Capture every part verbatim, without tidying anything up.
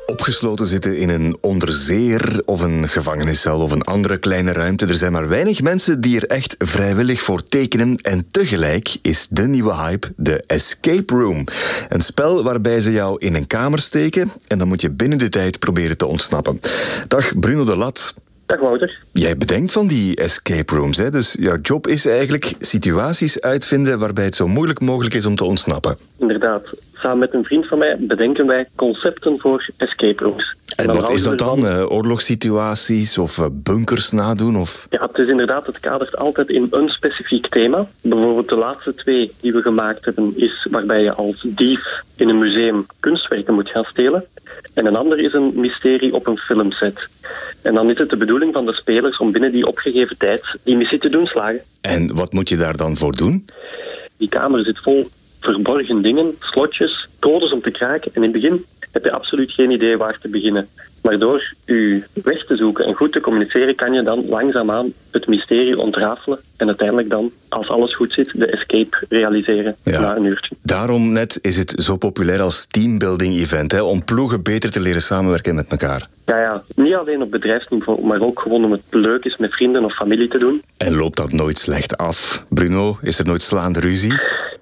Opgesloten zitten in een onderzeeër of een gevangeniscel of een andere kleine ruimte. Er zijn maar weinig mensen die er echt vrijwillig voor tekenen. En tegelijk is de nieuwe hype de Escape Room. Een spel waarbij ze jou in een kamer steken en dan moet je binnen de tijd proberen te ontsnappen. Dag Bruno de Lat. Dag Wouter. Jij bedenkt van die escape rooms, hè? Dus jouw job is eigenlijk situaties uitvinden waarbij het zo moeilijk mogelijk is om te ontsnappen. Inderdaad. Samen met een vriend van mij bedenken wij concepten voor escape rooms. En, en wat is dat dan? Uh, oorlogssituaties of uh, bunkers nadoen? Of... Ja, het is inderdaad, het kadert altijd in een specifiek thema. Bijvoorbeeld de laatste twee die we gemaakt hebben is waarbij je als dief in een museum kunstwerken moet gaan stelen. En een ander is een mysterie op een filmset. En dan is het de bedoeling van de spelers om binnen die opgegeven tijd die missie te doen slagen. En wat moet je daar dan voor doen? Die kamer zit vol verborgen dingen, slotjes, codes om te kraken. En in het begin heb je absoluut geen idee waar te beginnen. Maar door je weg te zoeken en goed te communiceren kan je dan langzaamaan het mysterie ontrafelen en uiteindelijk dan, als alles goed zit, de escape realiseren ja. na een uurtje. Daarom net is het zo populair als teambuilding-event, hè, om ploegen beter te leren samenwerken met elkaar. Ja, ja, niet alleen op bedrijfsniveau, maar ook gewoon om het leuk is met vrienden of familie te doen. En loopt dat nooit slecht af? Bruno, is er nooit slaande ruzie?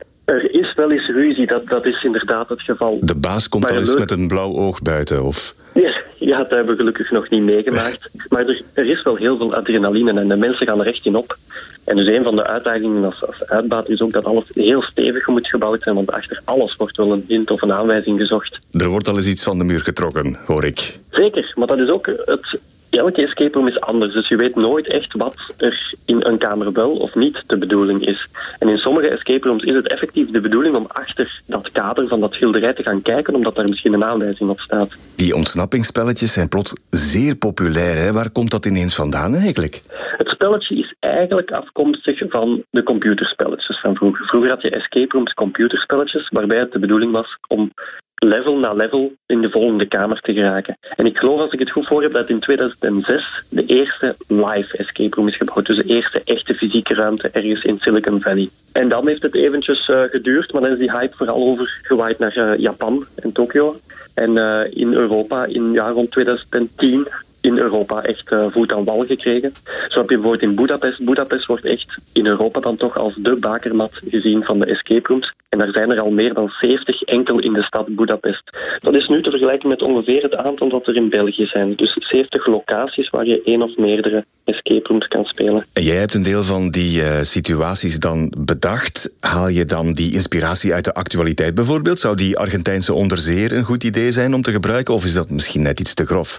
Er is wel eens ruzie, dat, dat is inderdaad het geval. De baas komt al eens leuk... met een blauw oog buiten, of... Ja, ja, dat hebben we gelukkig nog niet meegemaakt. Maar er, er is wel heel veel adrenaline en de mensen gaan er echt in op. En dus een van de uitdagingen als, als uitbater is ook dat alles heel stevig moet gebouwd zijn, want achter alles wordt wel een hint of een aanwijzing gezocht. Er wordt al eens iets van de muur getrokken, hoor ik. Zeker, maar dat is ook het... Elke escape room is anders, dus je weet nooit echt wat er in een kamer wel of niet de bedoeling is. En in sommige escape rooms is het effectief de bedoeling om achter dat kader van dat schilderij te gaan kijken, omdat daar misschien een aanwijzing op staat. Die ontsnappingsspelletjes zijn plots zeer populair, hè? Waar komt dat ineens vandaan eigenlijk? Het spelletje is eigenlijk afkomstig van de computerspelletjes van vroeger. Vroeger had je escape rooms computerspelletjes, waarbij het de bedoeling was om level na level in de volgende kamer te geraken. En ik geloof, als ik het goed voor heb, dat in tweeduizend zes de eerste live escape room is gebouwd. Dus de eerste echte fysieke ruimte ergens in Silicon Valley. En dan heeft het eventjes uh, geduurd, maar dan is die hype vooral overgewaaid naar uh, Japan en Tokio. En uh, in Europa in ja, rond tweeduizend tien... in Europa echt uh, voet aan wal gekregen. Zo heb je bijvoorbeeld in Budapest. Budapest wordt echt in Europa dan toch als de bakermat gezien van de escape rooms. En daar zijn er al meer dan zeventig enkel in de stad Budapest. Dat is nu te vergelijken met ongeveer het aantal dat er in België zijn. Dus zeventig locaties waar je één of meerdere escape rooms kan spelen. En jij hebt een deel van die uh, situaties dan bedacht. Haal je dan die inspiratie uit de actualiteit bijvoorbeeld? Zou die Argentijnse onderzeeër een goed idee zijn om te gebruiken? Of is dat misschien net iets te grof?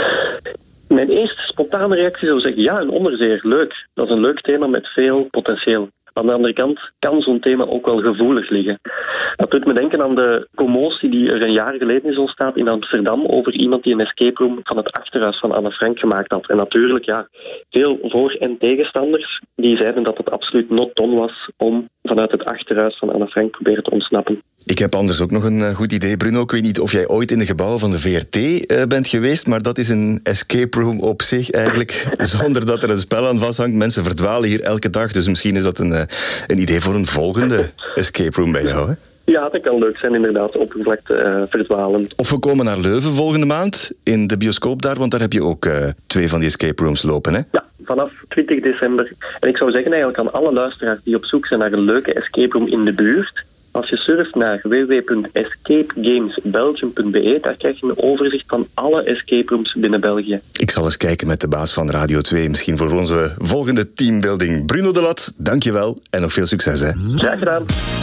Mijn eerste spontane reactie zou zeggen, ja, een onderzeeër, leuk. Dat is een leuk thema met veel potentieel. Aan de andere kant kan zo'n thema ook wel gevoelig liggen. Dat doet me denken aan de commotie die er een jaar geleden is ontstaan in Amsterdam over iemand die een escape room van het achterhuis van Anne Frank gemaakt had. En natuurlijk, ja, veel voor- en tegenstanders die zeiden dat het absoluut not done was om vanuit het achterhuis van Anne Frank proberen te ontsnappen. Ik heb anders ook nog een goed idee, Bruno. Ik weet niet of jij ooit in de gebouwen van de V R T uh, bent geweest, maar dat is een escape room op zich eigenlijk, zonder dat er een spel aan vasthangt. Mensen verdwalen hier elke dag, dus misschien is dat een, uh, een idee voor een volgende escape room bij jou, hè? Ja, dat kan leuk zijn, inderdaad, oppervlakte uh, verdwalen. Of we komen naar Leuven volgende maand, in de bioscoop daar, want daar heb je ook uh, twee van die escape rooms lopen, hè? Ja, vanaf twintig december. En ik zou zeggen eigenlijk aan alle luisteraars die op zoek zijn naar een leuke escape room in de buurt, als je surft naar w w w punt escape games belgium punt b e, daar krijg je een overzicht van alle escape rooms binnen België. Ik zal eens kijken met de baas van Radio twee, misschien voor onze volgende teambuilding. Bruno de Lat, dankjewel en nog veel succes, hè. Graag gedaan.